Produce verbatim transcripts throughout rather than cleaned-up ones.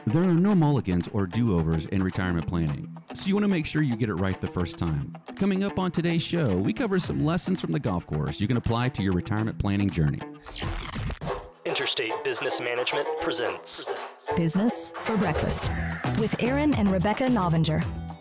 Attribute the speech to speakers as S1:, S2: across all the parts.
S1: There are no mulligans or do-overs in retirement planning, so you want to make sure you get it right the first time. Coming up on today's show, we cover some lessons from the golf course you can apply to your retirement planning journey.
S2: Interstate Business Management presents
S3: Business for Breakfast with Aaron and Rebecca Novinger.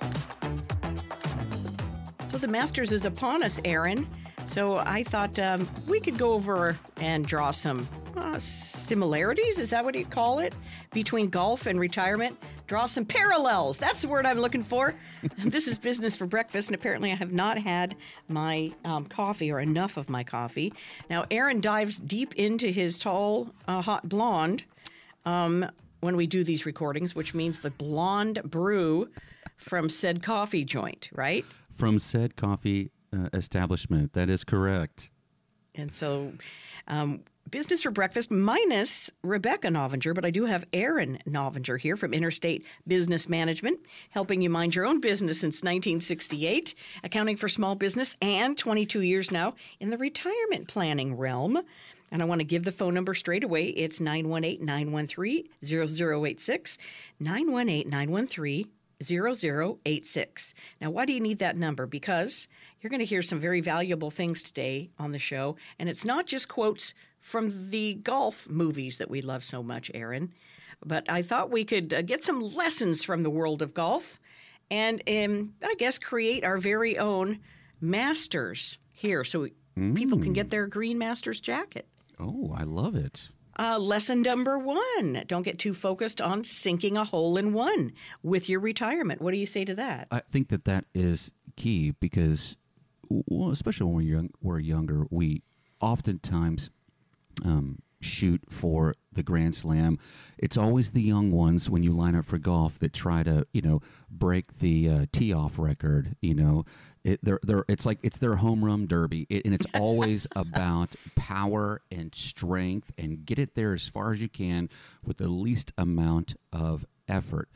S4: So the Masters is upon us, Aaron. So I thought um, we could go over and draw some uh, similarities, is that what you call it, between golf and retirement? Draw some parallels. That's the word I'm looking for. This is Business for Breakfast, and apparently I have not had my um, coffee or enough of my coffee. Now, Aaron dives deep into his tall, uh, hot blonde um, when we do these recordings, which means the blonde brew from said coffee joint, right?
S1: From said coffee uh, establishment. That is correct.
S4: And so um, Business for Breakfast minus Rebecca Novinger, but I do have Aaron Novinger here from Interstate Business Management, helping you mind your own business since nineteen sixty-eight, accounting for small business, and twenty-two years now in the retirement planning realm. And I want to give the phone number straight away. It's nine one eight, nine one three, zero zero eight six, nine one eight, nine one three, zero zero eight six. Now, why do you need that number? Because you're going to hear some very valuable things today on the show, and it's not just quotes from the golf movies that we love so much, Aaron, but I thought we could uh, get some lessons from the world of golf and, um, I guess, create our very own Masters here so we, mm. people can get their green Masters jacket.
S1: Oh, I love it.
S4: Uh, lesson number one, don't get too focused on sinking a hole in one with your retirement. What do you say to that?
S1: I think that that is key because, well, especially when we're, young, we're younger, we oftentimes um, shoot for the Grand Slam. It's always the young ones when you line up for golf that try to, you know, break the uh, tee-off record, you know. It, they're, they're, it's like it's their home run derby, it, and it's always about power and strength and get it there as far as you can with the least amount of effort.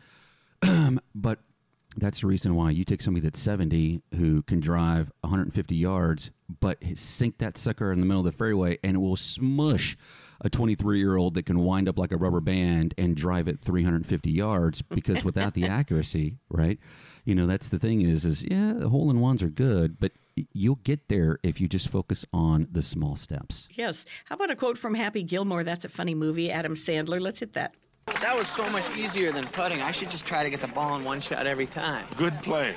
S1: But that's the reason why you take somebody that's seventy who can drive one hundred fifty yards, but sink that sucker in the middle of the fairway, and it will smush a twenty-three-year-old that can wind up like a rubber band and drive it three hundred fifty yards because without the accuracy, right? You know, that's the thing is, is yeah, the hole-in-ones are good, but you'll get there if you just focus on the small steps.
S4: Yes. How about a quote from Happy Gilmore? That's a funny movie. Adam Sandler. Let's hit that.
S5: That was so much easier than putting. I should just try to get the ball in one shot every time.
S6: Good play.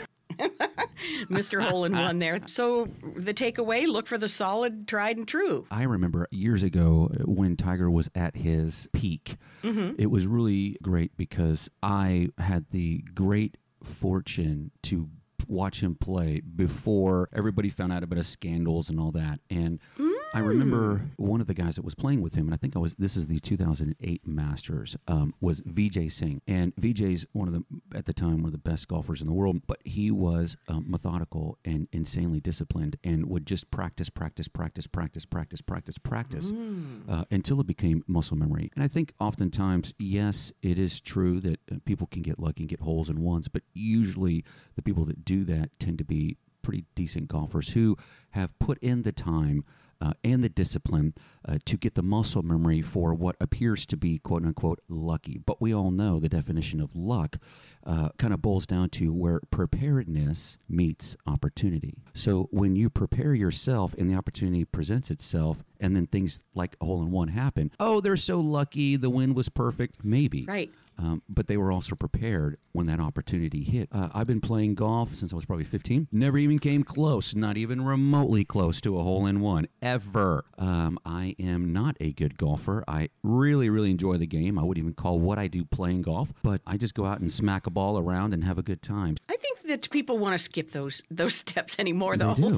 S4: Mister Hole-in-One there. So the takeaway, look for the solid, tried and true.
S1: I remember years ago when Tiger was at his peak, mm-hmm. It was really great because I had the great fortune to watch him play before everybody found out about his scandals and all that. And mm. I remember one of the guys that was playing with him, and I think I was, this is the two thousand eight Masters, um, was Vijay Singh. And Vijay's one of the, at the time, one of the best golfers in the world, but he was um, methodical and insanely disciplined and would just practice, practice, practice, practice, practice, practice, practice mm. uh, until it became muscle memory. And I think oftentimes, yes, it is true that uh, people can get lucky and get holes in ones, but usually the people that do that tend to be pretty decent golfers who have put in the time Uh, and the discipline uh, to get the muscle memory for what appears to be quote-unquote lucky. But we all know the definition of luck uh, kind of boils down to where preparedness meets opportunity. So when you prepare yourself and the opportunity presents itself and then things like a hole-in-one happen, oh, they're so lucky, the wind was perfect, maybe.
S4: Right.
S1: Um, but they were also prepared when that opportunity hit. Uh, I've been playing golf since I was probably fifteen. Never even came close, not even remotely close to a hole-in-one, ever. Um, I am not a good golfer. I really, really enjoy the game. I wouldn't even call what I do playing golf, but I just go out and smack a ball around and have a good time.
S4: I think that people want to skip those those steps anymore, though.
S1: They do.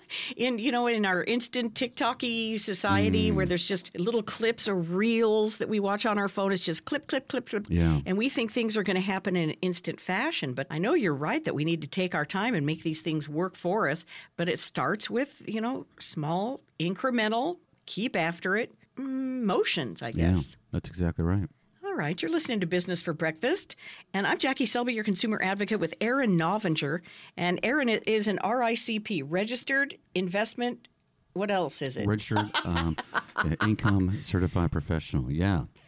S4: in you know, in our instant TikTok-y society, mm. where there's just little clips or reels that we watch on our phone, it's just clip, clip, clip, clip.
S1: Yeah.
S4: And we think things are going to happen in instant fashion. But I know you're right that we need to take our time and make these things work for us. But it starts with, you know, small, incremental, keep after it mm, motions, I guess.
S1: Yeah, that's exactly right.
S4: All right, you're listening to Business for Breakfast, and I'm Jackie Selby, your consumer advocate with Aaron Novinger. And Aaron is an R I C P, Registered Investment, what else is it?
S1: Registered um, Income Certified Professional, yeah.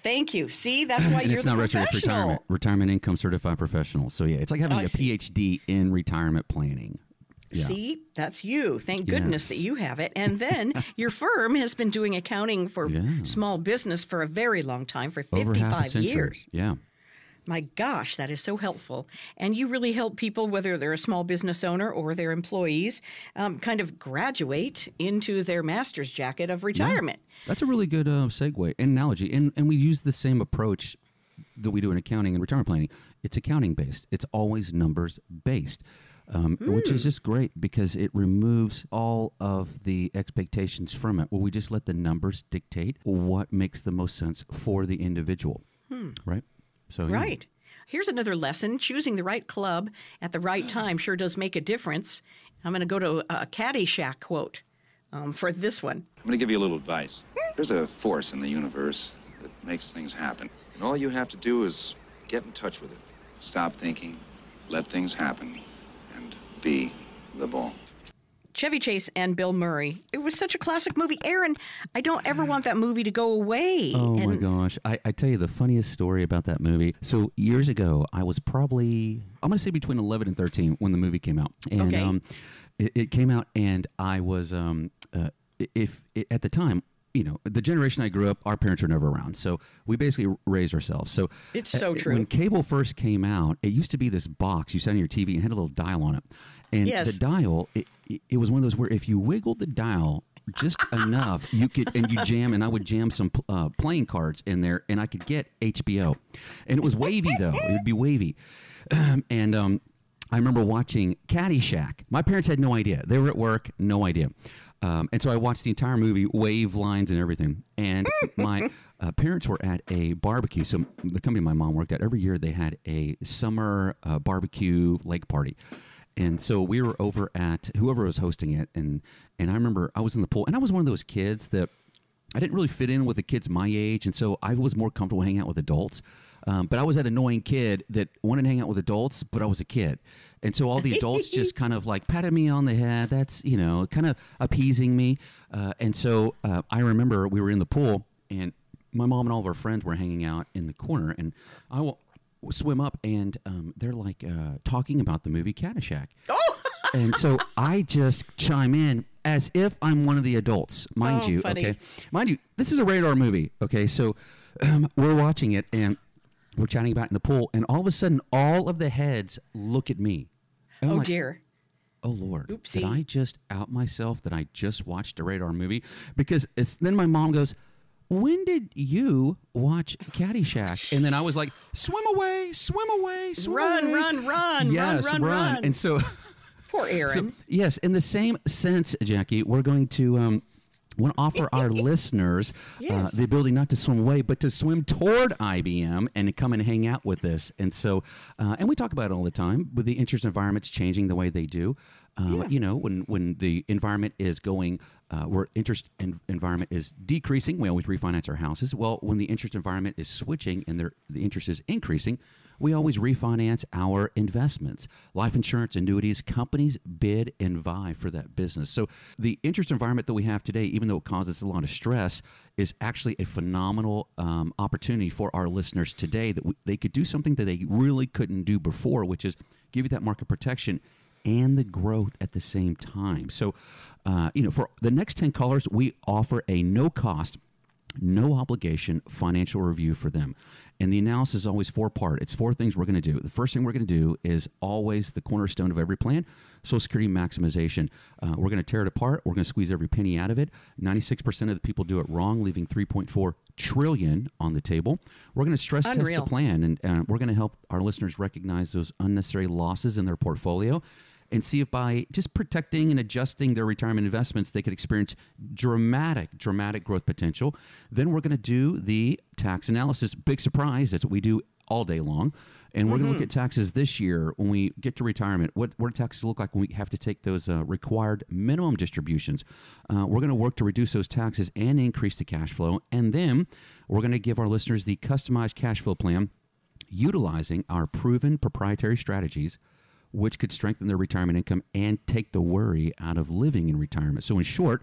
S4: Thank you. See, that's why
S1: and
S4: you're
S1: it's
S4: the
S1: not registered with
S4: professional.
S1: retirement. Retirement income certified professional. So, yeah, it's like having
S4: I
S1: a
S4: see.
S1: P H D in retirement planning. Yeah.
S4: See, that's you. Thank goodness
S1: Yes.
S4: that you have it. And then your firm has been doing accounting for
S1: Yeah.
S4: small business for a very long time, for
S1: Over half a
S4: fifty-five
S1: century.
S4: years.
S1: Yeah.
S4: My gosh, that is so helpful. And you really help people, whether they're a small business owner or their employees, um, kind of graduate into their master's jacket of retirement.
S1: That's a really good uh, segue and analogy. And, and we use the same approach that we do in accounting and retirement planning. It's accounting based. It's always numbers based. Um,
S4: Hmm.
S1: Which is just great because it removes all of the expectations from it. Well, we just let the numbers dictate what makes the most sense for the individual, right? So yeah.
S4: Right. Here's another lesson. Choosing the right club at the right time sure does make a difference. I'm going to go to a Caddyshack quote um, for this one.
S6: I'm going to give you a little advice. There's a force in the universe that makes things happen.
S7: And all you have to do is get in touch with it.
S6: Stop thinking, let things happen, and be the ball.
S4: Chevy Chase and Bill Murray. It was such a classic movie. Aaron, I don't ever want that movie to go away.
S1: Oh my
S4: And-
S1: gosh. I, I tell you the funniest story about that movie. So years ago, I was probably, I'm going to say between eleven and thirteen when the movie came out. And
S4: Okay.
S1: um, it, it came out and I was, um, uh, if it, at the time, you know, the generation I grew up, our parents were never around. So we basically raised ourselves. So
S4: It's so
S1: uh,
S4: true.
S1: When cable first came out, it used to be this box you set on your T V and had a little dial on it. And
S4: Yes.
S1: the dial, it, it, it was one of those where if you wiggled the dial just enough, you could, and you jam, and I would jam some uh, playing cards in there, and I could get H B O. And it was wavy, though. It would be wavy. Um, and um, I remember watching Caddyshack. My parents had no idea. They were at work, no idea. Um, and so I watched the entire movie, wave lines and everything. And my uh, parents were at a barbecue. So the company my mom worked at, every year they had a summer uh, barbecue lake party. And so we were over at whoever was hosting it. And, and I remember I was in the pool. And I was one of those kids that I didn't really fit in with the kids my age. And so I was more comfortable hanging out with adults. Um, but I was that annoying kid that wanted to hang out with adults, but I was a kid. And so all the adults just kind of like patted me on the head. That's, you know, kind of appeasing me. Uh, and so uh, I remember we were in the pool and my mom and all of our friends were hanging out in the corner. And I will swim up and um, they're like uh, talking about the movie Caddyshack.
S4: Oh!
S1: And so I just chime in as if I'm one of the adults, mind
S4: Oh,
S1: you.
S4: funny.
S1: Okay, mind you, this is a rated R movie. Okay, so um, we're watching it and we're chatting about it in the pool, and all of a sudden, all of the heads look at me. And I'm
S4: Oh,
S1: like,
S4: dear.
S1: oh Lord,
S4: Oopsie.
S1: did I just out myself that I just watched a rated R movie? Because it's, then my mom goes, when did you watch Caddyshack? And then I was like, swim away, swim away, swim
S4: Run,
S1: away.
S4: run, run,
S1: yes,
S4: run, run, run.
S1: And so,
S4: Poor Aaron.
S1: so, yes, in the same sense, Jackie, we're going to um, want to offer our listeners uh,
S4: Yes.
S1: the ability not to swim away, but to swim toward I B M and come and hang out with us. And so, uh, and we talk about it all the time with the interest environments changing the way they do. Uh, You know, when when the environment is going, uh, where interest en- environment is decreasing, we always refinance our houses. Well, when the interest environment is switching and their, the interest is increasing, we always refinance our investments. Life insurance, annuities, companies bid and vie for that business. So the interest environment that we have today, even though it causes a lot of stress, is actually a phenomenal um, opportunity for our listeners today that we, they could do something that they really couldn't do before, which is give you that market protection and the growth at the same time. So, uh, you know, for the next ten callers, we offer a no-cost, no obligation financial review for them. And the analysis is always four-part. It's four things we're going to do. The first thing we're going to do is always the cornerstone of every plan, Social Security maximization. Uh, we're going to tear it apart. We're going to squeeze every penny out of it. ninety-six percent of the people do it wrong, leaving three point four trillion dollars on the table. We're going to stress test
S4: Unreal.
S1: the plan, and uh, we're going to help our listeners recognize those unnecessary losses in their portfolio and see if by just protecting and adjusting their retirement investments, they could experience dramatic, dramatic growth potential. Then we're going to do the tax analysis. Big surprise. That's what we do all day long. And we're going to look at taxes this year when we get to retirement. What, what do taxes look like when we have to take those uh, required minimum distributions? Uh, we're going to work to reduce those taxes and increase the cash flow. And then we're going to give our listeners the customized cash flow plan utilizing our proven proprietary strategies, which could strengthen their retirement income and take the worry out of living in retirement. So in short,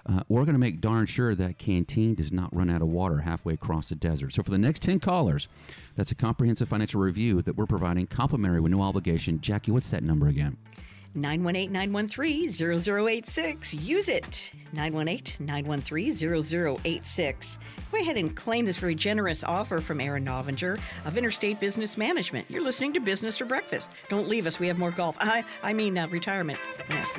S1: Uh, we're going to make darn sure that canteen does not run out of water halfway across the desert. So for the next ten callers, that's a comprehensive financial review that we're providing complimentary with no obligation. Jackie, what's that number again?
S4: nine one eight, nine one three, zero zero eight six. Use it. nine one eight, nine one three, zero zero eight six. Go ahead and claim this very generous offer from Aaron Novinger of Interstate Business Management. You're listening to Business for Breakfast. Don't leave us. We have more golf. I, I mean uh, retirement next.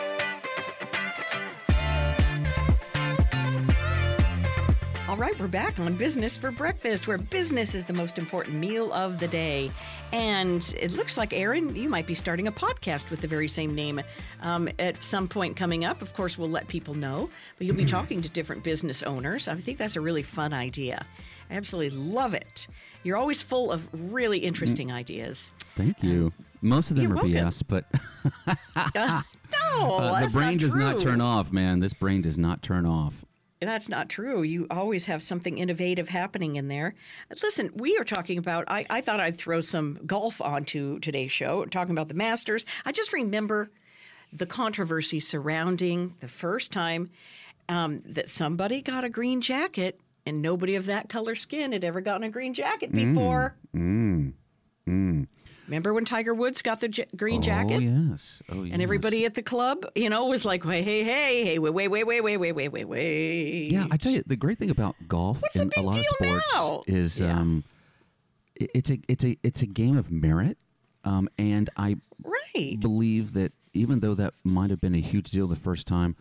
S4: All right, we're back on Business for Breakfast, where business is the most important meal of the day. And it looks like, Aaron, you might be starting a podcast with the very same name um, at some point coming up. Of course, we'll let people know. But you'll be talking to different business owners. I think that's a really fun idea. I absolutely love it. You're always full of really interesting ideas.
S1: Thank you. Um, Most of them are
S4: welcome.
S1: B S, but
S4: uh, no,
S1: uh,
S4: that's
S1: the brain
S4: not
S1: does
S4: true.
S1: not turn off, man. This brain does not turn off.
S4: That's not true. You always have something innovative happening in there. Listen, we are talking about, I, I thought I'd throw some golf onto today's show, talking about the Masters. I just remember the controversy surrounding the first time um, that somebody got a green jacket, and nobody of that color skin had ever gotten a green jacket before.
S1: Mm, mm, mm.
S4: Remember when Tiger Woods got the j- green
S1: Oh,
S4: jacket?
S1: yes. Oh, yes.
S4: And everybody at the club, you know, was like, hey, hey, hey, hey, wait, wait, wait, wait, wait, wait, wait, wait, wait.
S1: Yeah, I tell you, the great thing about golf
S4: What's the
S1: and a
S4: big
S1: lot of
S4: deal
S1: sports
S4: now?
S1: is
S4: Yeah.
S1: um, it- it's a it's a it's a game of merit, um, and I
S4: Right.
S1: believe that even though that might have been a huge deal the first time,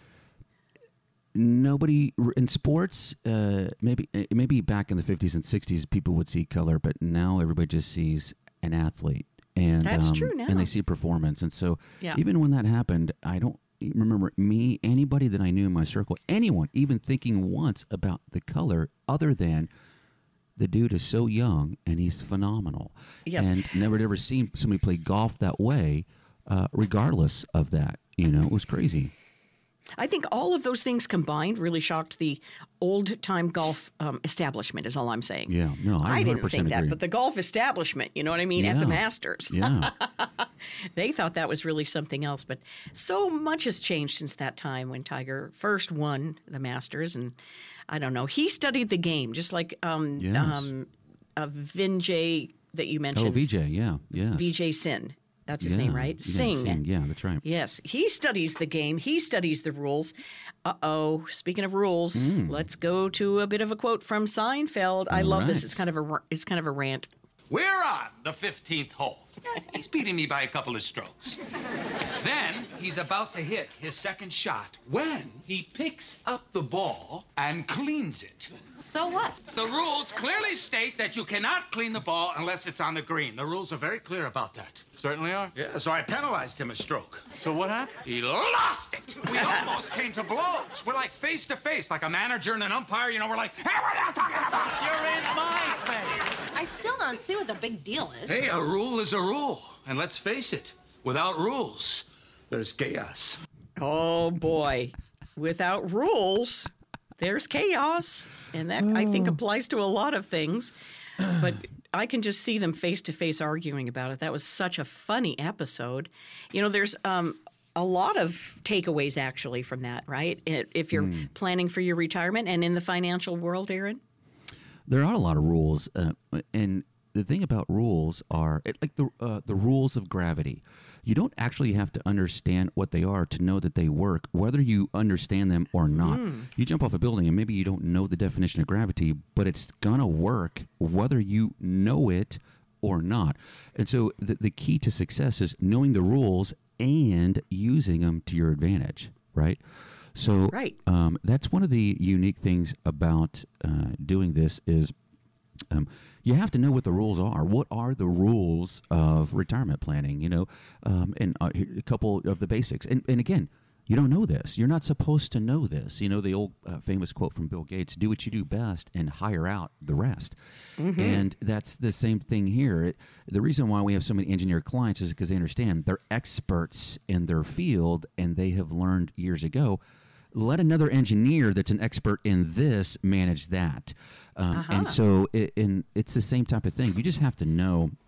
S1: nobody in sports, uh, maybe maybe back in the fifties and sixties, people would see color, but now everybody just sees an athlete. And,
S4: That's
S1: um,
S4: true now.
S1: and they see performance. And so
S4: Yeah.
S1: even when that happened, I don't remember me, anybody that I knew in my circle, anyone even thinking once about the color other than the dude is so young and he's phenomenal.
S4: Yes.
S1: And never ever seen somebody play golf that way, uh, regardless of that. You know, it was crazy.
S4: I think all of those things combined really shocked the old-time golf um, establishment, is all I'm saying.
S1: Yeah, no, I
S4: I didn't
S1: 100%
S4: think that,
S1: agree.
S4: but the golf establishment, you know what I mean, at the
S1: Yeah.
S4: Masters.
S1: Yeah.
S4: They thought that was really something else. But so much has changed since that time when Tiger first won the Masters. And I don't know, he studied the game, just like um,
S1: Yes.
S4: um, uh, Vijay that you mentioned.
S1: Oh, V J, yeah, yes.
S4: Vijay Sin. That's his
S1: Yeah,
S4: name, right?
S1: yeah,
S4: Singh.
S1: Singh, yeah, that's right.
S4: Yes, he studies the game. He studies the rules. Uh-oh, speaking of rules,
S1: Mm.
S4: let's go to a bit of a quote from Seinfeld. I
S1: All
S4: love this.
S1: right.
S4: It's kind of a it's kind of a rant.
S8: We're on the fifteenth hole. He's beating me by a couple of strokes. Then he's about to hit his second shot when he picks up the ball and cleans it.
S9: So what?
S8: The rules clearly state that you cannot clean the ball unless it's on the green. The rules are very clear about that.
S7: Certainly are.
S8: Yeah, so I penalized him a stroke.
S7: So what happened?
S8: He lost it. We almost came to blows. We're like face to face, like a manager and an umpire. You know, we're like, hey, what are you talking about? You're in my face.
S9: I still don't see what the big deal is.
S8: Hey, a rule is a rule. And let's face it, without rules, there's chaos.
S4: Oh boy, without rules, there's chaos, and that I think applies to a lot of things. But I can just see them face to face arguing about it. That was such a funny episode. You know, there's um, a lot of takeaways actually from that, right? If you're
S1: Mm.
S4: planning for your retirement and in the financial world, Aaron.
S1: There are a lot of rules, uh, and the thing about rules are it, like the uh, the rules of gravity. You don't actually have to understand what they are to know that they work, whether you understand them or not. You jump off a building and maybe you don't know the definition of gravity, but it's gonna work whether you know it or not. And so the the key to success is knowing the rules and using them to your advantage, right? So
S4: Right.
S1: um, that's one of the unique things about uh, doing this is um, you have to know what the rules are. What are the rules of retirement planning? You know, um, and uh, a couple of the basics. And, and again, you don't know this. You're not supposed to know this. You know, the old uh, famous quote from Bill Gates, do what you do best and hire out the rest.
S4: Mm-hmm.
S1: And that's the same thing here. It, the reason why we have so many engineer clients is because they understand they're experts in their field and they have learned years ago. Let another engineer that's an expert in this manage that. Um,
S4: Uh-huh.
S1: And so it, and it's the same type of thing. You just have to know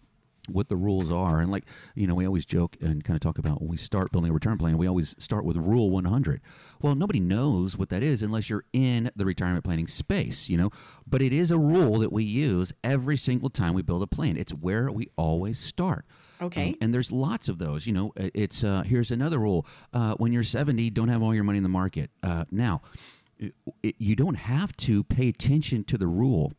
S1: what the rules are. And like, you know, we always joke and kind of talk about when we start building a retirement plan, we always start with Rule one hundred. Well, nobody knows what that is unless you're in the retirement planning space, you know, but it is a rule that we use every single time we build a plan. It's where we always start.
S4: Okay.
S1: Um, and there's lots of those, you know, it's, uh, here's another rule. Uh, when you're seventy, don't have all your money in the market. Uh, now, it, it, you don't have to pay attention to the rule,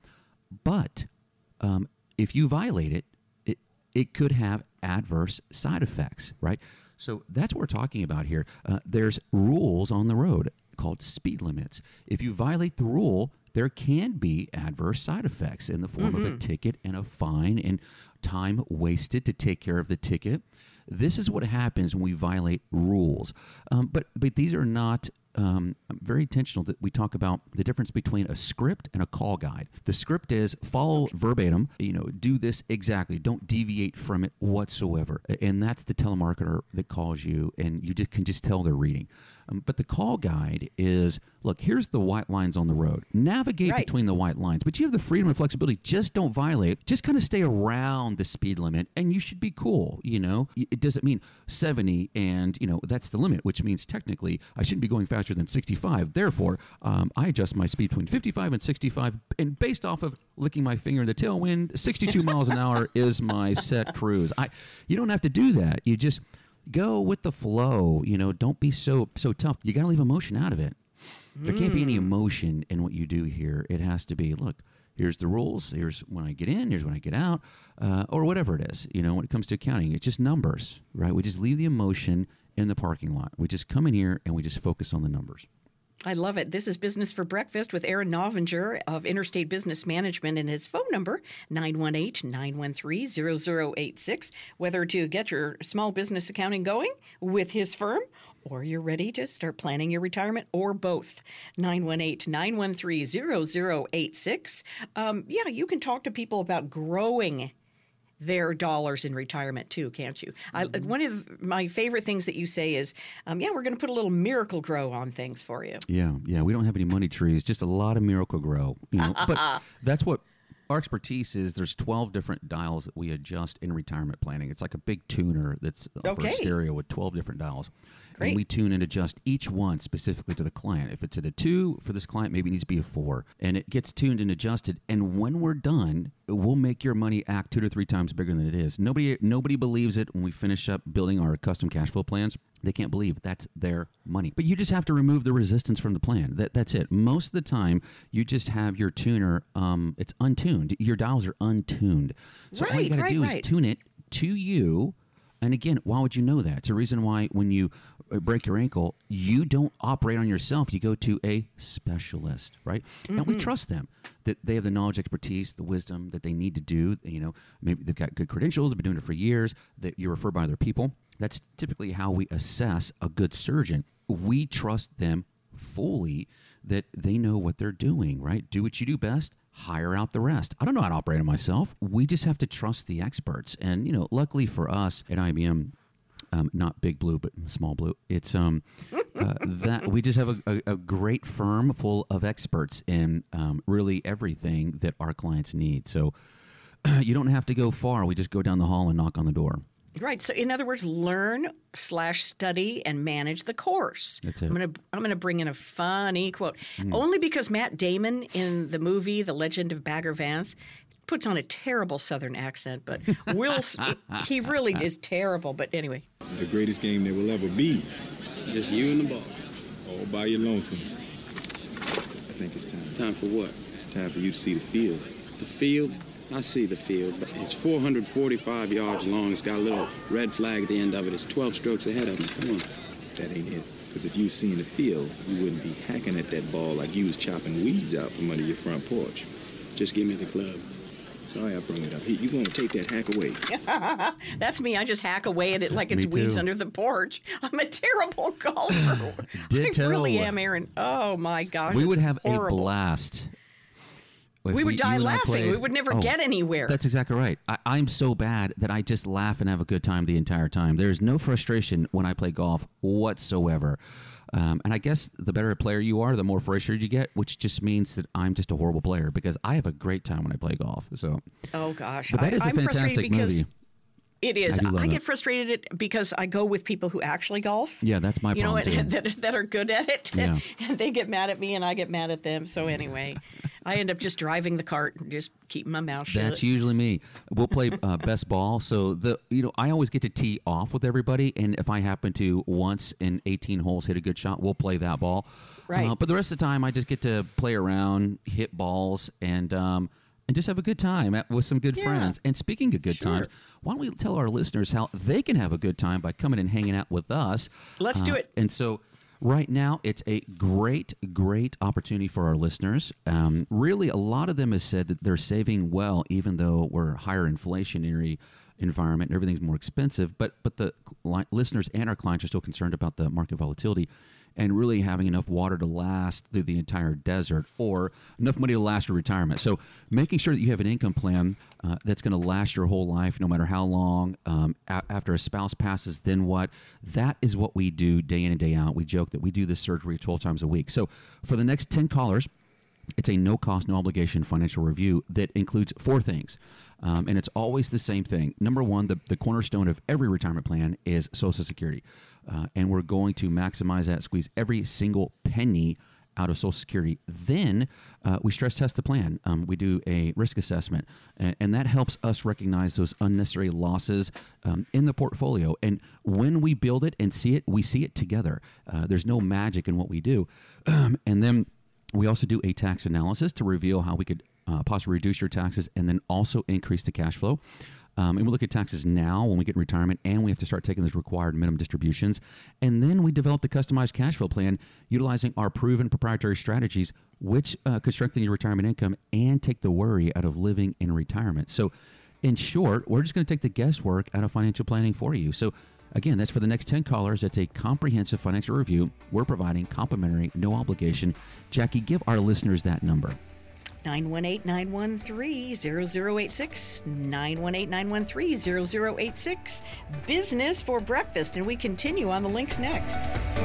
S1: but um, if you violate it, it, it could have adverse side effects, right? So that's what we're talking about here. Uh, there's rules on the road called speed limits. If you violate the rule, there can be adverse side effects in the form mm-hmm. of a ticket and a fine and time wasted to take care of the ticket. This is what happens when we violate rules. Um, but but these are not um, very intentional. That we talk about the difference between a script and a call guide. The script is follow verbatim. You know, do this exactly. Don't deviate from it whatsoever. And that's the telemarketer that calls you, and you just, can just tell they're reading. Um, but the call guide is, look, here's the white lines on the road. Navigate
S4: right.
S1: between the white lines, but you have the freedom and flexibility. Just don't violate. Just kind of stay around the speed limit, and you should be cool, you know? It doesn't mean seventy, and, you know, that's the limit, which means technically I shouldn't be going faster than sixty-five. Therefore, um, I adjust my speed between fifty-five and sixty-five, and based off of licking my finger in the tailwind, sixty-two miles an hour is my set cruise. I, you don't have to do that. You just go with the flow, you know, don't be so so tough. You got to leave emotion out of it. There can't be any emotion in what you do here. It has to be, look, here's the rules. Here's when I get in, here's when I get out, uh, or whatever it is. You know, when it comes to accounting, it's just numbers, right? We just leave the emotion in the parking lot. We just come in here and we just focus on the numbers.
S4: I love it. This is Business for Breakfast with Aaron Novinger of Interstate Business Management, and his phone number, nine one eight, nine one three, zero zero eight six. Whether to get your small business accounting going with his firm, or you're ready to start planning your retirement, or both. nine one eight, nine one three, zero zero eight six. Um, yeah, you can talk to people about growing their dollars in retirement too, can't you? Mm-hmm. I, one of my favorite things that you say is, um, yeah, we're going to put a little Miracle Grow on things for you.
S1: Yeah, yeah. We don't have any money trees, just a lot of Miracle Grow. You know, but that's what our expertise is. There's twelve different dials that we adjust in retirement planning. It's like a big tuner that's
S4: okay.
S1: for a stereo with twelve different dials.
S4: Great.
S1: And we tune and adjust each one specifically to the client. If it's at a two for this client, maybe it needs to be a four. And it gets tuned and adjusted. And when we're done, we'll make your money act two to three times bigger than it is. Nobody nobody believes it when we finish up building our custom cash flow plans. They can't believe that's their money. But you just have to remove the resistance from the plan. That, that's it. Most of the time, you just have your tuner, um, it's untuned. Your dials are untuned. So
S4: right,
S1: all you got to
S4: right,
S1: do
S4: right.
S1: is tune it to you. And again, why would you know that? It's a reason why when you break your ankle, you don't operate on yourself. You go to a specialist, right? Mm-hmm. And we trust them, that they have the knowledge, expertise, the wisdom that they need to do. You know, maybe they've got good credentials, they've been doing it for years, that you're referred by other people. That's typically how we assess a good surgeon. We trust them fully that they know what they're doing, right? Do what you do best. Hire out the rest. I don't know how to operate it myself. We just have to trust the experts. And, you know, luckily for us at I B M, um, not Big Blue, but Small Blue, it's um, uh, that we just have a, a, a great firm full of experts in um, really everything that our clients need. So uh, you don't have to go far. We just go down the hall and knock on the door.
S4: Right. So, in other words, learn slash study and manage the course.
S1: That's it.
S4: I'm going to I'm going to bring in a funny quote,
S1: Mm.
S4: only because Matt Damon in the movie The Legend of Bagger Vance puts on a terrible Southern accent, but Will he really is terrible. But anyway,
S10: the greatest game there will ever be.
S11: Just you and the ball,
S10: all by your lonesome. I think it's time.
S11: Time for what?
S10: Time for you to see the field.
S11: The field. I see the field, but it's four hundred forty-five yards long. It's got a little red flag at the end of it. It's twelve strokes ahead of me. Come on.
S10: That ain't it. Because if you seen the field, you wouldn't be hacking at that ball like you was chopping weeds out from under your front porch.
S11: Just give me the club.
S10: Sorry I brought it up. Here, you going to take that hack away.
S4: That's me. I just hack away at it like it's
S1: Me
S4: weeds
S1: too.
S4: under the porch. I'm a terrible golfer.
S1: Ditto.
S4: I really am, Aaron. Oh, my gosh.
S1: We
S4: it's
S1: would have
S4: horrible.
S1: a blast. If
S4: We would die
S1: you and I
S4: laughing.
S1: played-
S4: We would never
S1: Oh,
S4: get anywhere.
S1: That's exactly right. I, I'm so bad that I just laugh and have a good time the entire time. There's no frustration when I play golf whatsoever. Um, and I guess the better a player you are, the more frustrated you get, which just means that I'm just a horrible player because I have a great time when I play golf. So,
S4: Oh, gosh.
S1: but that
S4: I,
S1: is a
S4: I'm frustrated
S1: fantastic
S4: because
S1: movie.
S4: It is.
S1: I, do love
S4: I
S1: it.
S4: get frustrated because I go with people who actually golf.
S1: Yeah, that's my
S4: you know,
S1: problem
S4: and,
S1: too.
S4: that, that are good at it.
S1: Yeah.
S4: And they get mad at me and I get mad at them. So anyway, I end up just driving the cart and just keeping my mouth shut.
S1: That's usually me. We'll play uh, best ball. So the you know I always get to tee off with everybody, and if I happen to once in eighteen holes hit a good shot, we'll play that ball.
S4: Right.
S1: Uh, but the rest of the time, I just get to play around, hit balls, and um, and just have a good time at, with some good
S4: Yeah.
S1: friends. And speaking of good
S4: Sure.
S1: times, why don't we tell our listeners how they can have a good time by coming and hanging out with us?
S4: Let's do
S1: Uh,
S4: it.
S1: And so. Right now, it's a great, great opportunity for our listeners. Um, really, a lot of them have said that they're saving well, even though we're higher inflationary environment and everything's more expensive. But but the cli- listeners and our clients are still concerned about the market volatility and really having enough water to last through the entire desert or enough money to last your retirement. So making sure that you have an income plan uh, that's going to last your whole life, no matter how long. Um, a- after a spouse passes, then what? That is what we do day in and day out. We joke that we do this surgery twelve times a week. So for the next ten callers, it's a no-cost, no-obligation financial review that includes four things. Um, and it's always the same thing. Number one, the, the cornerstone of every retirement plan is Social Security. Uh, and we're going to maximize that, squeeze every single penny out of Social Security. Then uh, we stress test the plan. Um, we do a risk assessment, and, and that helps us recognize those unnecessary losses um, in the portfolio. And when we build it and see it, we see it together. Uh, there's no magic in what we do. Um, and then we also do a tax analysis to reveal how we could uh, possibly reduce your taxes and then also increase the cash flow. Um, and we look at taxes now when we get in retirement, and we have to start taking those required minimum distributions. And then we develop the customized cash flow plan utilizing our proven proprietary strategies, which uh, could strengthen your retirement income and take the worry out of living in retirement. So in short, we're just going to take the guesswork out of financial planning for you. So again, that's for the next ten callers. That's a comprehensive financial review. We're providing complimentary, no obligation. Jackie, give our listeners that number.
S4: nine one eight, nine one three, zero zero eight six, nine one eight, nine one three, zero zero eight six. Business for Breakfast, and we continue on the links next.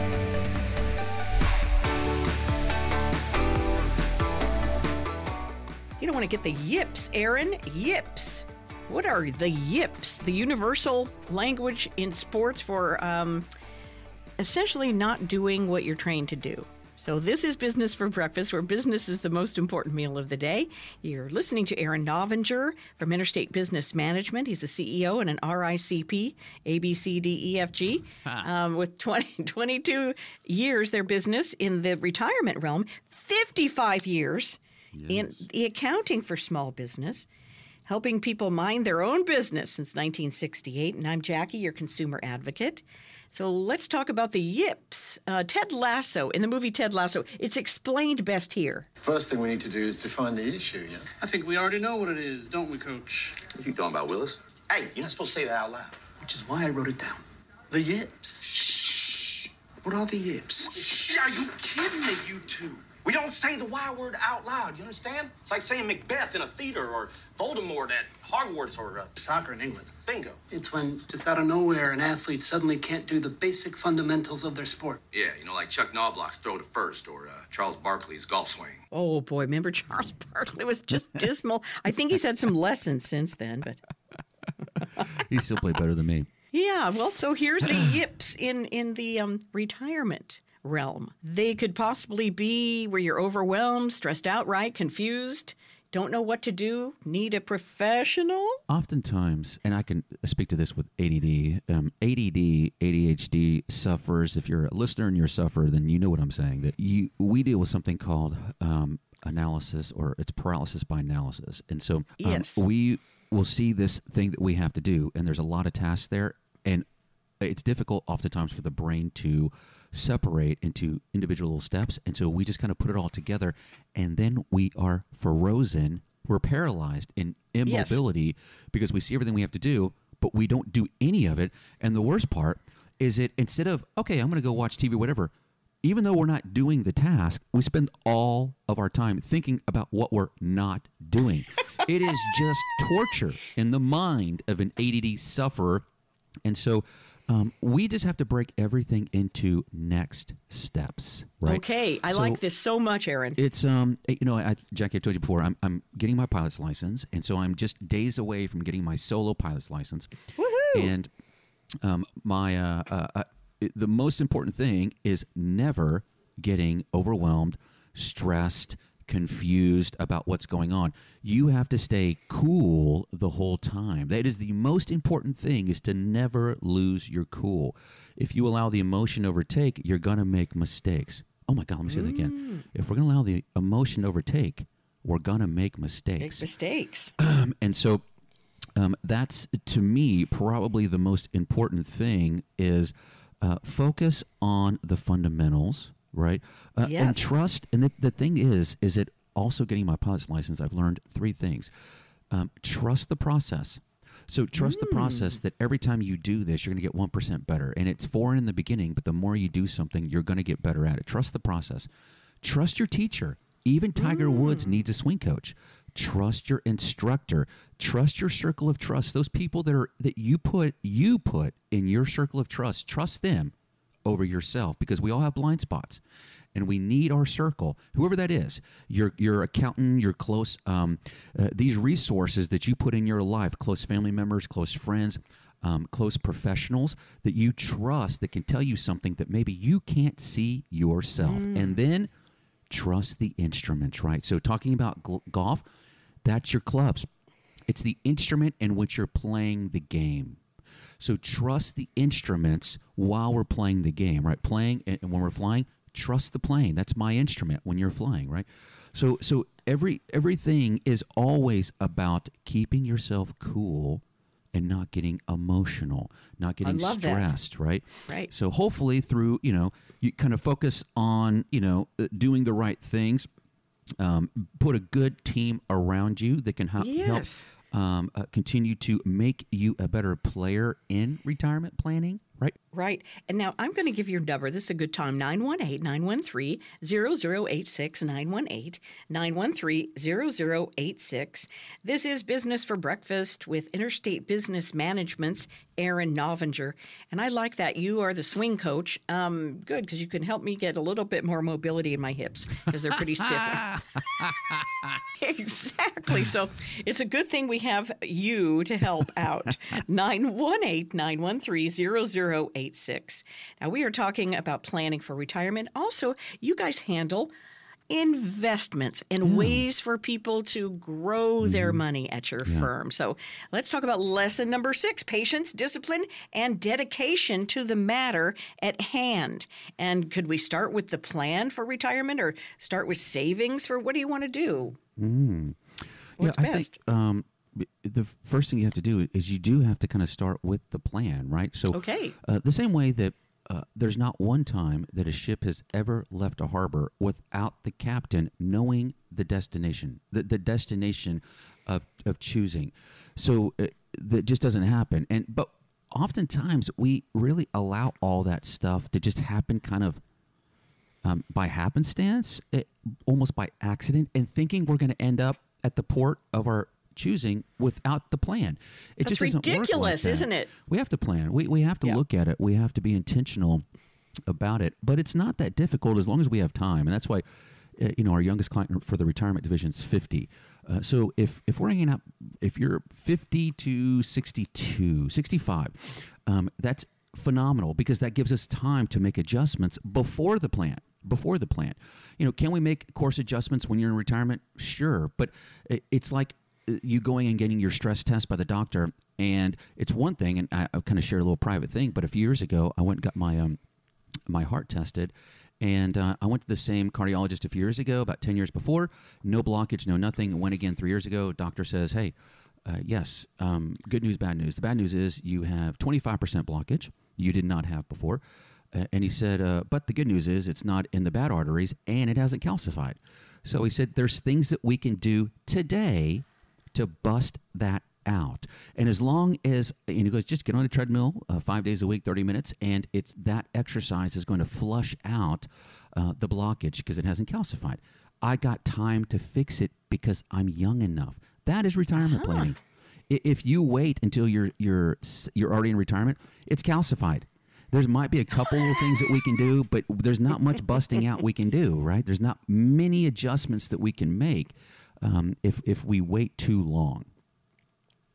S4: You don't want to get the yips, Aaron. Yips. What are the yips? The universal language in sports for um, essentially not doing what you're trained to do. So this is Business for Breakfast, where business is the most important meal of the day. You're listening to Aaron Novinger from Interstate Business Management. He's a C E O and an R I C P, A, B, C, D, E, F, G, um, with twenty, twenty-two years their business in the retirement realm, fifty-five years in the accounting for small business, helping people mind their own business since nineteen sixty-eight. And I'm Jackie, your consumer advocate. So let's talk about the yips. Uh, Ted Lasso, in the movie Ted Lasso, it's explained best here.
S12: First thing we need to do is define the issue, yeah?
S13: I think we already know what it is, don't we, Coach?
S14: What are you talking about, Willis? Hey, you're not supposed to say that out loud.
S13: Which is why I wrote it down.
S12: The yips.
S14: Shh. What are the yips? Shh, are you kidding me, you two? We don't say the Y word out loud, you understand? It's like saying Macbeth in a theater or Voldemort at Hogwarts or uh,
S13: Soccer in England.
S14: Bingo.
S13: It's when, just out of nowhere, an athlete suddenly can't do the basic fundamentals of their sport.
S14: Yeah, you know, like Chuck Knobloch's throw to first or uh, Charles Barkley's golf swing.
S4: Oh, boy, remember Charles Barkley was just dismal. I think he's had some lessons since then, but...
S1: He still played better than me.
S4: Yeah, well, so here's the yips in, in the um, retirement realm. They could possibly be where you're overwhelmed, stressed out, right? Confused, don't know what to do, need a professional.
S1: Oftentimes, and I can speak to this with A D D, um, A D D, A D H D suffers. If you're a listener and you're a sufferer, then you know what I'm saying. That you, we deal with something called um, analysis, or it's paralysis by analysis. And so um,
S4: yes.
S1: we will see this thing that we have to do, and there's a lot of tasks there, and it's difficult oftentimes for the brain to separate into individual steps. And so we just kind of put it all together, and then we are frozen. We're paralyzed in immobility yes. because we see everything we have to do, but we don't do any of it. And the worst part is that instead of, okay, I'm going to go watch T V, whatever, even though we're not doing the task, we spend all of our time thinking about what we're not doing. It is just torture in the mind of an A D D sufferer. And so Um, we just have to break everything into next steps, right?
S4: Okay, I
S1: so
S4: like this so much, Aaron.
S1: It's um, you know, I, Jackie, I told you before, I'm I'm getting my pilot's license, and so I'm just days away from getting my solo pilot's license.
S4: Woohoo!
S1: And um, my uh, uh, uh, the most important thing is never getting overwhelmed, stressed, confused about what's going on. You have to stay cool the whole time. That is the most important thing, is to never lose your cool. If you allow the emotion overtake, you're going to make mistakes. Oh my God, let me say that again. If we're going to allow the emotion overtake, we're going to make mistakes.
S4: Make mistakes.
S1: Um, and so um, that's, to me, probably the most important thing is uh, focus on the fundamentals, right? Uh,
S4: Yes.
S1: And trust. And the, the thing is, is it also getting my pilot's license, I've learned three things. Um, trust the process. So trust the process that every time you do this, you're going to get one percent better. And it's foreign in the beginning, but the more you do something, you're going to get better at it. Trust the process. Trust your teacher. Even Tiger Woods needs a swing coach. Trust your instructor. Trust your circle of trust. Those people that are that you put you put in your circle of trust. Trust them over yourself, because we all have blind spots, and we need our circle, whoever that is, your your accountant, your close, um, uh, these resources that you put in your life, close family members, close friends, um, close professionals that you trust, that can tell you something that maybe you can't see yourself.
S15: Mm.
S1: And then trust the instruments, right? So talking about gl- golf, that's your clubs. It's the instrument in which you're playing the game. So trust the instruments while we're playing the game, right? Playing, and when we're flying, trust the plane. That's my instrument when you're flying, right? So so every everything is always about keeping yourself cool and not getting emotional, not getting
S4: love that.
S1: stressed, right?
S4: Right.
S1: So hopefully through, you know, you kind of focus on, you know, uh, doing the right things, um, put a good team around you that can help help
S4: Yes.
S1: um, uh, continue to make you a better player in retirement planning, right?
S4: Right. And now I'm going to give your number. This is a good time. nine one eight, nine one three, zero zero eight six, nine one eight, nine one three, zero zero eight six. This is Business for Breakfast with Interstate Business Management's Aaron Novinger. And I like that. You are the swing coach. Um, good, because you can help me get a little bit more mobility in my hips, because they're pretty stiff. Exactly. So it's a good thing we have you to help out. nine one eight, nine one three, zero zero eight six. Now, we are talking about planning for retirement. Also, you guys handle investments and
S1: Yeah.
S4: ways for people to grow their money at your
S1: Yeah.
S4: firm. So let's talk about lesson number six: patience, discipline, and dedication to the matter at hand. And could we start with the plan for retirement, or start with savings for what do you want to do?
S1: Mm.
S4: What's
S1: yeah, I
S4: best?
S1: think um, b- the first thing you have to do is you do have to kind of start with the plan, right? So
S4: Okay.
S1: uh, the same way that uh, there's not one time that a ship has ever left a harbor without the captain knowing the destination, the, the destination of, of choosing. So uh, that just doesn't happen. And but oftentimes we really allow all that stuff to just happen kind of Um, by happenstance, it, almost by accident, and thinking we're going to end up at the port of our choosing without the plan. It
S4: That's
S1: just doesn't work like
S4: ridiculous,
S1: that.
S4: isn't it?
S1: We have to plan. We we have to
S4: Yeah.
S1: look at it. We have to be intentional about it. But it's not that difficult as long as we have time, and that's why, uh, you know, our youngest client for the retirement division is fifty. Uh, so if if we're hanging out, if you're fifty to sixty-two, sixty-five, um, that's phenomenal, because that gives us time to make adjustments before the plan. Before the plan, you know, can we make course adjustments when you're in retirement? Sure, but it, it's like uh, you going and getting your stress test by the doctor, and it's one thing. And I, I've kind of shared a little private thing, but a few years ago, I went and got my um my heart tested, and uh, I went to the same cardiologist a few years ago, about ten years before, no blockage, no nothing. Went again three years ago. Doctor says, hey, uh, yes, um, good news, bad news. The bad news is you have twenty-five percent blockage. You did not have before. Uh, and he said, uh, but the good news is it's not in the bad arteries, and it hasn't calcified. So he said, there's things that we can do today to bust that out. And as long as, and he goes, just get on a treadmill uh, five days a week, thirty minutes, and it's that exercise is going to flush out uh, the blockage because it hasn't calcified. I got time to fix it because I'm young enough. That is retirement
S4: Uh-huh.
S1: planning. I- If you wait until you're you're you're already in retirement, it's calcified. There might be a couple of things that we can do, but there's not much busting out we can do, right? There's not many adjustments that we can make um, if if we wait too long.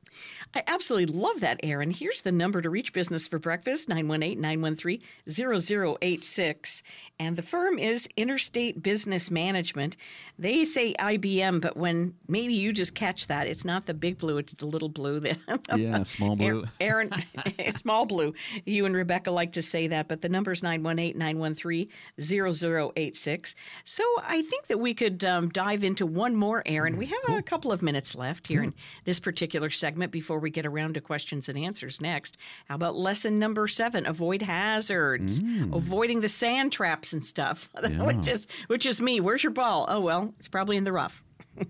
S4: I absolutely love that, Aaron. Here's the number to reach Business for Breakfast, nine one eight, nine one three, zero zero eight six. And the firm is Interstate Business Management. They say I B M, but when maybe you just catch that, it's not the big blue, it's the little blue.
S1: Yeah, small blue.
S4: Aaron, small blue. You and Rebecca like to say that, but the number's nine one eight, nine one three, zero zero eight six. So I think that we could um, dive into one more, Aaron. We have a couple of minutes left here in this particular segment before we get around to questions and answers next. How about lesson number seven, avoid hazards, mm. avoiding the sand traps and stuff, yeah. which is which is me. Where's your ball? Oh, well, it's probably in the rough.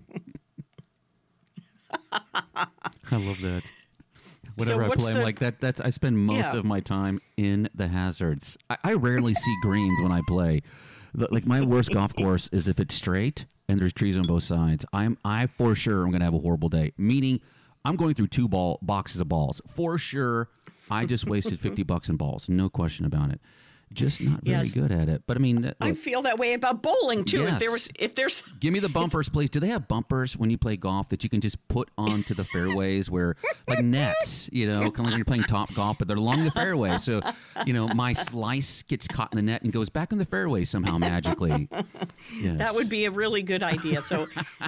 S1: I love that. Whenever
S4: so
S1: I play,
S4: the,
S1: I'm like that. That's I spend most
S4: yeah.
S1: of my time in the hazards. I, I rarely see greens when I play. The, like my worst golf course is if it's straight and there's trees on both sides. I'm I for sure I'm going to have a horrible day. Meaning, I'm going through two ball boxes of balls for sure. I just wasted fifty bucks in balls, no question about it. Just not very
S4: yes.
S1: good at it. But I mean, look,
S4: I feel that way about bowling too.
S1: Yes.
S4: If there was, if there's,
S1: give me the bumpers, please. Do they have bumpers when you play golf that you can just put onto the fairways, where like nets, you know, kind of like you're playing Top Golf, but they're along the fairway. So, you know, my slice gets caught in the net and goes back in the fairway somehow magically. Yes.
S4: That would be a really good idea. So,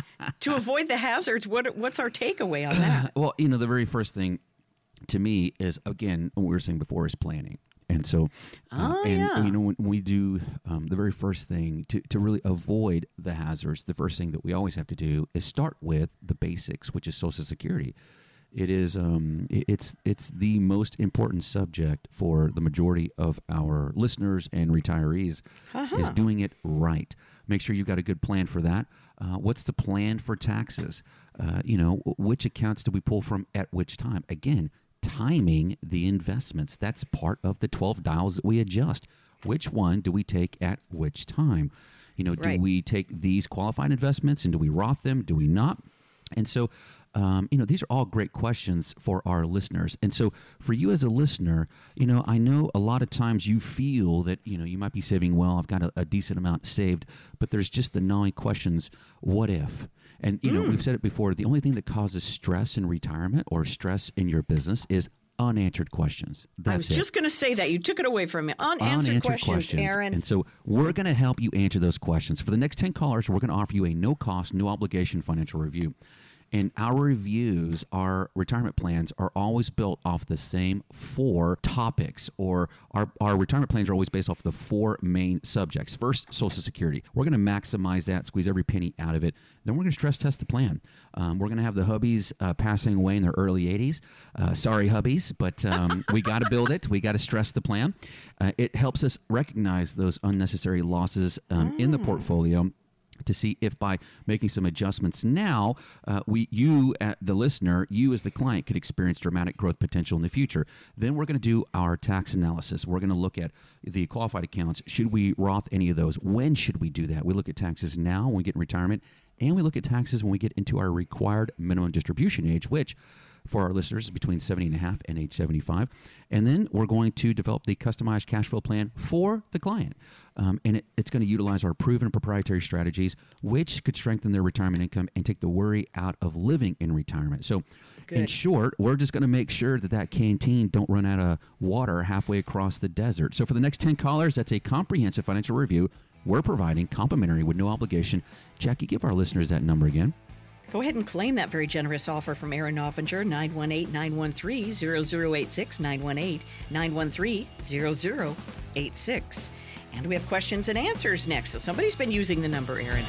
S4: to avoid the hazards, what what's our takeaway on that?
S1: Well, you know, the very first thing to me is, again, what we were saying before, is planning. And so, uh,
S4: oh,
S1: and
S4: yeah.
S1: you know, when we do um, the very first thing to, to really avoid the hazards, the first thing that we always have to do is start with the basics, which is Social Security. It is, um, it, it's, it's the most important subject for the majority of our listeners and retirees, uh-huh. is doing it right. Make sure you've got a good plan for that. Uh, what's the plan for taxes? Uh, you know, which accounts do we pull from at which time? Again, timing the investments. That's part of the twelve dials that we adjust. Which one do we take at which time? You know, do
S4: right.
S1: we take these qualified investments and do we Roth them? Do we not? And so, um, you know, these are all great questions for our listeners. And so for you as a listener, you know, I know a lot of times you feel that, you know, you might be saving well, I've got a, a decent amount saved, but there's just the gnawing questions, what if? And, you know,
S4: Mm.
S1: we've said it before, the only thing that causes stress in retirement or stress in your business is unanswered questions. That's
S4: I was
S1: it.
S4: just going to say that. You took it away from me. Unanswered,
S1: Unanswered
S4: questions,
S1: questions,
S4: Aaron.
S1: And so we're going to help you answer those questions. For the next ten callers, we're going to offer you a no-cost, no-obligation financial review. And our reviews, our retirement plans are always built off the same four topics, or our, our retirement plans are always based off the four main subjects. First, Social Security. We're going to maximize that, squeeze every penny out of it. Then we're going to stress test the plan. Um, we're going to have the hubbies uh, passing away in their early eighties. Uh, sorry, hubbies, but um, we got to build it. We got to stress the plan. Uh, it helps us recognize those unnecessary losses um, mm. in the portfolio, to see if by making some adjustments now, uh, we, you, uh, the listener, you as the client, could experience dramatic growth potential in the future. Then we're going to do our tax analysis. We're going to look at the qualified accounts. Should we Roth any of those? When should we do that? We look at taxes now when we get in retirement, and we look at taxes when we get into our required minimum distribution age, which for our listeners is between seventy and a half and age seventy-five. And then we're going to develop the customized cash flow plan for the client. Um, and it, it's going to utilize our proven proprietary strategies, which could strengthen their retirement income and take the worry out of living in retirement. So
S4: Good.
S1: In short, we're just going to make sure that that canteen don't run out of water halfway across the desert. So for the next ten callers, that's a comprehensive financial review we're providing complimentary with no obligation. Jackie, give our listeners that number again.
S4: Go ahead and claim that very generous offer from Aaron Novinger, nine one eight, nine one three, zero zero eight six, nine one eight, nine one three, zero zero eight six. And we have questions and answers next. So somebody's been using the number, Aaron.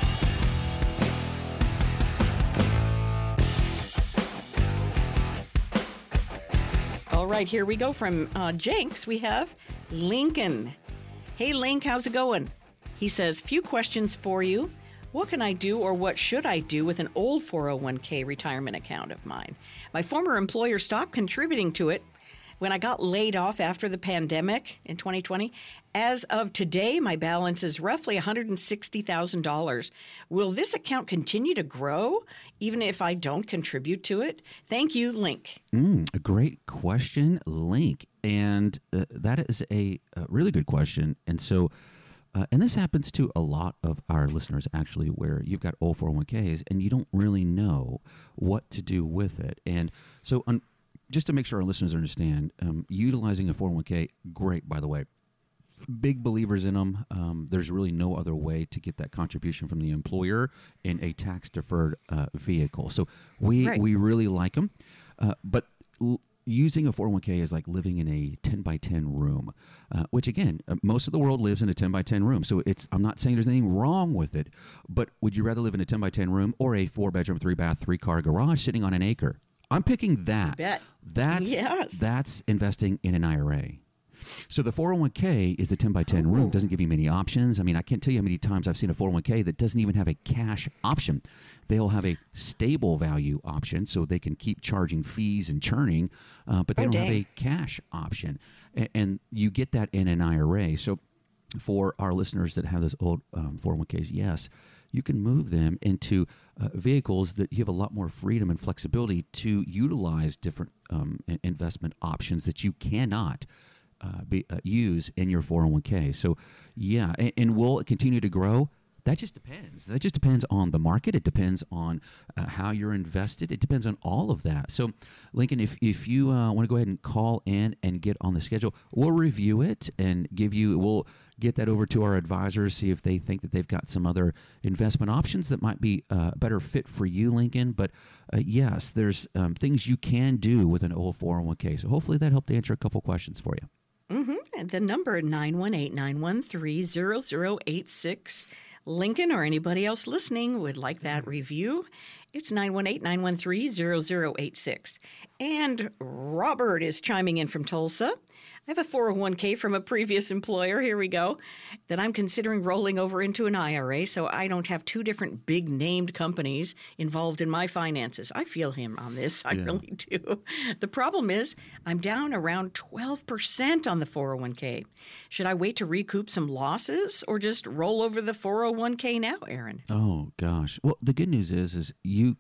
S4: All right, here we go. From uh, Jenks, we have Lincoln. Hey, Link, how's it going? He says, few questions for you. What can I do, or what should I do with an old four oh one k retirement account of mine? My former employer stopped contributing to it when I got laid off after the pandemic in twenty twenty. As of today, my balance is roughly one hundred sixty thousand dollars. Will this account continue to grow even if I don't contribute to it? Thank you, Link.
S1: Mm, a great question, Link. And uh, that is a, a really good question. And so, uh, and this happens to a lot of our listeners, actually, where you've got old four oh one k's and you don't really know what to do with it. And so, un- just to make sure our listeners understand, um, utilizing a four oh one k, great, by the way. Big believers in them. Um, there's really no other way to get that contribution from the employer in a tax-deferred uh, vehicle. So we
S4: Right.
S1: we really like them. Uh, but l- using a four oh one k is like living in a ten by ten room, uh, which again, uh, most of the world lives in a ten by ten room. So it's I'm not saying there's anything wrong with it, but would you rather live in a ten by ten room or a four-bedroom, three-bath, three-car garage sitting on an acre? I'm picking that.
S4: bet.
S1: That's
S4: Yes.
S1: that's investing in an I R A. So the four oh one k is the ten by ten room. Doesn't give you many options. I mean, I can't tell you how many times I've seen a four oh one k that doesn't even have a cash option. They'll have a stable value option, so they can keep charging fees and churning, uh, but they
S4: Oh,
S1: don't have
S4: dang.
S1: a cash option. A- And you get that in an I R A. So for our listeners that have those old um, four oh one k's, yes, you can move them into uh, vehicles that you have a lot more freedom and flexibility to utilize different um, in- investment options that you cannot Uh, be, uh, use in your four oh one k. So, yeah, and, and will it continue to grow? That just depends. That just depends on the market. It depends on uh, how you're invested. It depends on all of that. So, Lincoln, if, if you uh, want to go ahead and call in and get on the schedule, we'll review it and give you, we'll get that over to our advisors, see if they think that they've got some other investment options that might be uh, better fit for you, Lincoln. But uh, yes, there's um, things you can do with an old four oh one k. So hopefully that helped answer a couple questions for you.
S4: Mm-hmm. And the number nine one eight, nine one three, zero zero eight six. Lincoln or anybody else listening would like that review. It's nine one eight, nine one three, zero zero eight six. And Robert is chiming in from Tulsa. I have a four oh one k from a previous employer, here we go, that I'm considering rolling over into an I R A so I don't have two different big named companies involved in my finances. I feel him on this. I
S1: Yeah.
S4: really do. The problem is I'm down around twelve percent on the four oh one k. Should I wait to recoup some losses or just roll over the four oh one k now, Aaron?
S1: Oh gosh. Well, the good news is, is you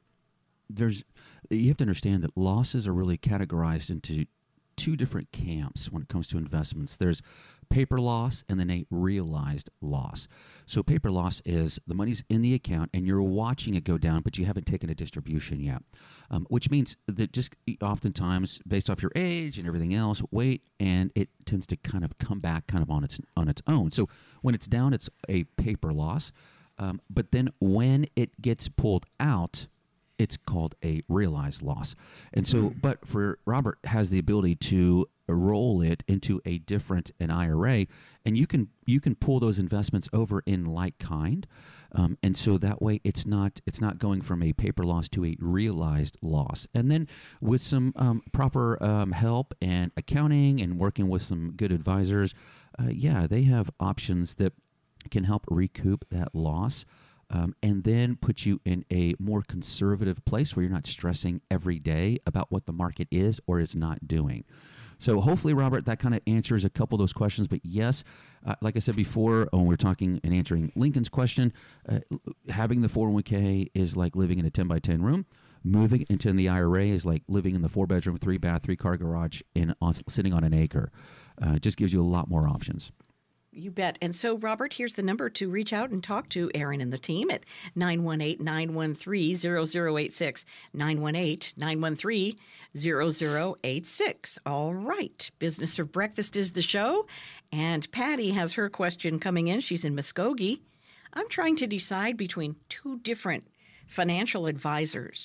S1: there's you have to understand that losses are really categorized into two different camps when it comes to investments. There's paper loss and then a realized loss. So paper loss is the money's in the account and you're watching it go down, but you haven't taken a distribution yet, um, which means that just oftentimes based off your age and everything else, wait, and it tends to kind of come back kind of on its on its own. So when it's down, it's a paper loss. Um, but then when it gets pulled out, it's called a realized loss. And so, but for Robert has the ability to roll it into a different an I R A, and you can you can pull those investments over in like kind, um, and so that way it's not it's not going from a paper loss to a realized loss. And then with some um, proper um, help and accounting and working with some good advisors, uh, yeah, they have options that can help recoup that loss. Um, and then put you in a more conservative place where you're not stressing every day about what the market is or is not doing. So hopefully, Robert, that kind of answers a couple of those questions. But yes, uh, like I said before, when we were talking and answering Lincoln's question, uh, having the four oh one k is like living in a ten by ten room. Moving into the I R A is like living in the four-bedroom, three-bath, three-car garage in on, sitting on an acre. Uh, it just gives you a lot more options.
S4: You bet. And so, Robert, here's the number to reach out and talk to Aaron and the team at nine one eight, nine one three, zero zero eight six, nine one eight, nine one three, zero zero eight six. All right. Business for Breakfast is the show. And Patty has her question coming in. She's in Muskogee. I'm trying to decide between two different financial advisors.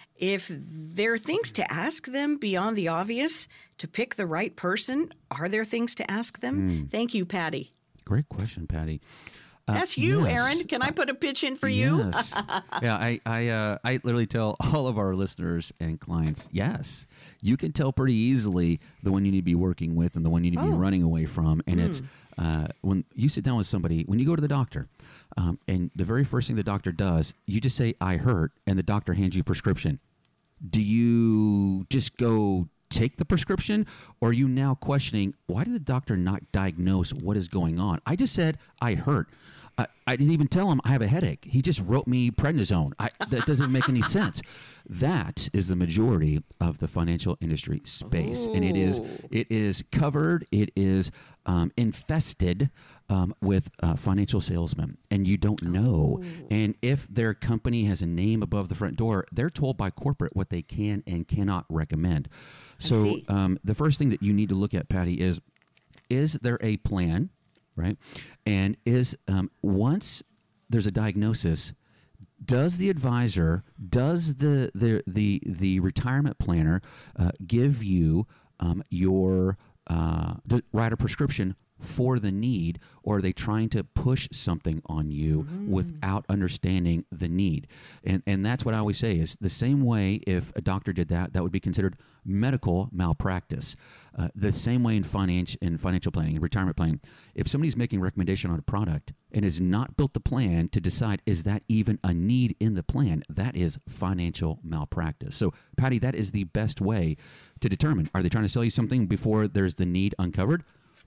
S4: If there are things to ask them beyond the obvious to pick the right person, are there things to ask them?
S1: Mm.
S4: Thank you, Patty.
S1: Great question, Patty. Uh,
S4: That's you,
S1: yes.
S4: Aaron. Can I put a pitch in for you?
S1: Yes. yeah, I I, uh, I literally tell all of our listeners and clients, yes, you can tell pretty easily the one you need to be working with and the one you need to
S4: Oh.
S1: be running away from. And
S4: Mm.
S1: it's uh, when you sit down with somebody, when you go to the doctor, um, and the very first thing the doctor does, you just say, I hurt, and the doctor hands you a prescription. Do you just go take the prescription, or are you now questioning, why did the doctor not diagnose what is going on? I just said, I hurt. I, I didn't even tell him I have a headache. He just wrote me prednisone. I, that doesn't make any sense. That is the majority of the financial industry space. And it is, it is covered. It is um, infested um, with uh, financial salesmen, and you don't know.
S4: Ooh.
S1: And if their company has a name above the front door, they're told by corporate what they can and cannot recommend. So um, the first thing that you need to look at, Patty, is is there a plan, right? And is um, once there's a diagnosis, does the advisor, does the the the, the retirement planner uh, give you um, your uh, write a prescription for the need, or are they trying to push something on you mm. without understanding the need? And and that's what I always say is the same way if a doctor did that, that would be considered medical malpractice. Uh, the same way in finance in financial planning and retirement planning. If somebody's making a recommendation on a product and has not built the plan to decide is that even a need in the plan, that is financial malpractice. So, Patty, that is the best way to determine, are they trying to sell you something before there's the need uncovered?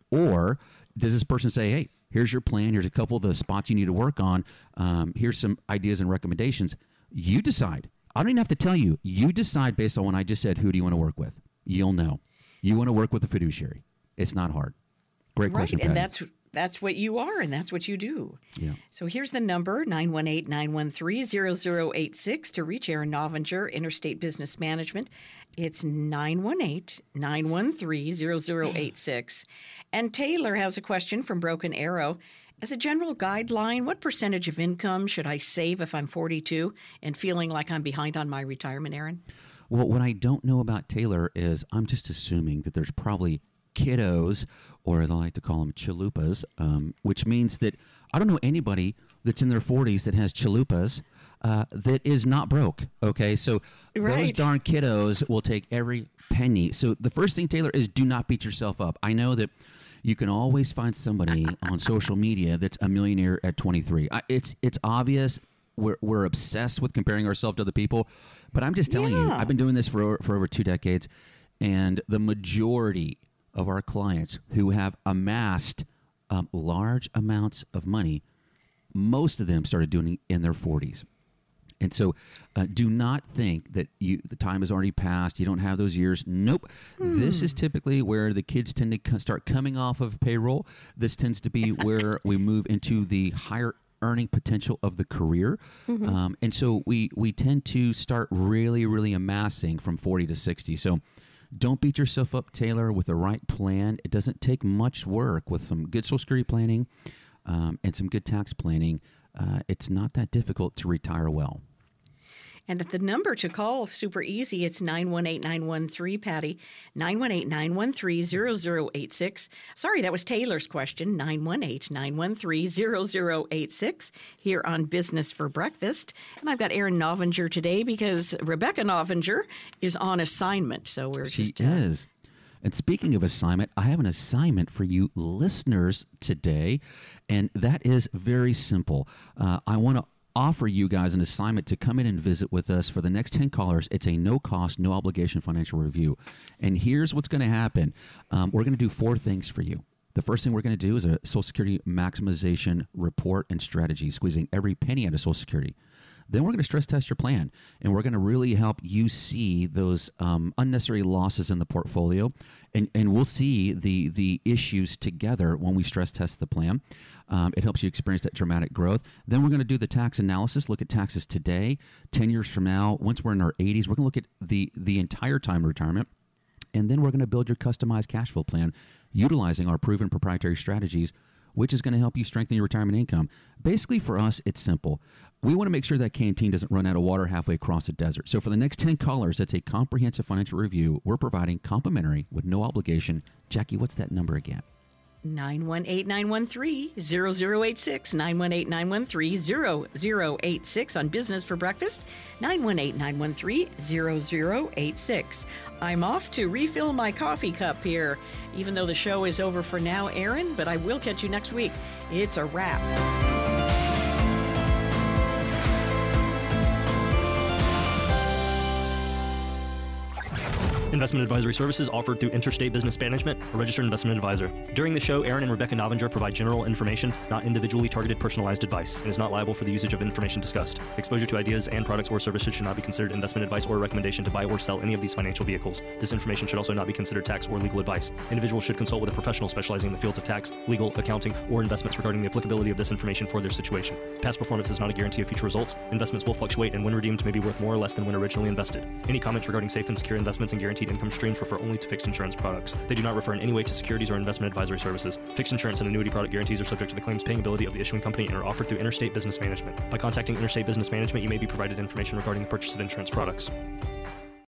S1: Or does this person say, hey, here's your plan, here's a couple of the spots you need to work on, um, here's some ideas and recommendations. You decide. I don't even have to tell you. You decide based on what I just said, who do you want to work with? You'll know. You want to work with a fiduciary. It's not hard. Great
S4: right,
S1: question, Patty.
S4: And that's that's what you are, and that's what you do.
S1: Yeah.
S4: So here's the number, nine one eight, nine one three, zero zero eight six to reach Aaron Novinger, Interstate Business Management. It's nine one eight, nine one three, zero zero eight six. And Taylor has a question from Broken Arrow. As a general guideline, what percentage of income should I save if I'm forty-two and feeling like I'm behind on my retirement, Aaron?
S1: Well, what I don't know about Taylor is I'm just assuming that there's probably kiddos, or as I like to call them, chalupas, um, which means that I don't know anybody that's in their forties that has chalupas uh, that is not broke, okay? So
S4: right.
S1: those darn kiddos will take every penny. So the first thing, Taylor, is do not beat yourself up. I know that you can always find somebody on social media that's a millionaire at twenty-three. I, it's it's obvious. We're we're obsessed with comparing ourselves to other people, but I'm just telling
S4: yeah.
S1: you, I've been doing this for for over two decades, and the majority of our clients who have amassed um, large amounts of money, most of them started doing it in their forties. And so uh, do not think that you the time has already passed. You don't have those years. Nope. Hmm. This is typically where the kids tend to co- start coming off of payroll. This tends to be where we move into the higher earning potential of the career. Mm-hmm. Um, and so we, we tend to start really, really amassing from forty to sixty. So don't beat yourself up, Taylor, with the right plan. It doesn't take much work with some good Social Security planning um, and some good tax planning. Uh, it's not that difficult to retire well.
S4: And the number to call, super easy, it's nine one eight, nine one three, Patty, nine one eight, nine one three, zero zero eight six. Sorry, that was Taylor's question, nine one eight, nine one three, zero zero eight six, here on Business for Breakfast. And I've got Aaron Novinger today because Rebecca Novinger is on assignment, so we're
S1: she
S4: just... She
S1: uh, is. And speaking of assignment, I have an assignment for you listeners today, and that is very simple. Uh, I want to offer you guys an assignment to come in and visit with us for the next ten callers. It's a no-cost, no-obligation financial review. And here's what's going to happen. Um, we're going to do four things for you. The first thing we're going to do is a Social Security maximization report and strategy, squeezing every penny out of Social Security. Then we're going to stress test your plan, and we're going to really help you see those um, unnecessary losses in the portfolio, and, and we'll see the the issues together when we stress test the plan. Um, it helps you experience that dramatic growth. Then we're going to do the tax analysis, look at taxes today, ten years from now. Once we're in our eighties, we're going to look at the, the entire time of retirement, and then we're going to build your customized cash flow plan utilizing our proven proprietary strategies, which is going to help you strengthen your retirement income. Basically, for us, it's simple. We want to make sure that canteen doesn't run out of water halfway across the desert. So for the next ten callers, that's a comprehensive financial review. We're providing complimentary with no obligation. Jackie, what's that number again?
S4: nine one eight, nine one three, zero zero eight six, nine one eight, nine one three, zero zero eight six on Business for Breakfast, nine one eight, nine one three, zero zero eight six. I'm off to refill my coffee cup here, even though the show is over for now, Aaron, but I will catch you next week. It's a wrap.
S2: Investment advisory services offered through Interstate Business Management, a registered investment advisor. During the show, Aaron and Rebecca Novinger provide general information, not individually targeted personalized advice, and is not liable for the usage of information discussed. Exposure to ideas and products or services should not be considered investment advice or a recommendation to buy or sell any of these financial vehicles. This information should also not be considered tax or legal advice. Individuals should consult with a professional specializing in the fields of tax, legal, accounting, or investments regarding the applicability of this information for their situation. Past performance is not a guarantee of future results. Investments will fluctuate, and when redeemed may be worth more or less than when originally invested. Any comments regarding safe and secure investments and guaranteed income streams refer only to fixed insurance products. They do not refer in any way to securities or investment advisory services. Fixed insurance and annuity product guarantees are subject to the claims paying ability of the issuing company and are offered through Interstate Business Management. By contacting Interstate Business Management, you may be provided information regarding the purchase of insurance products.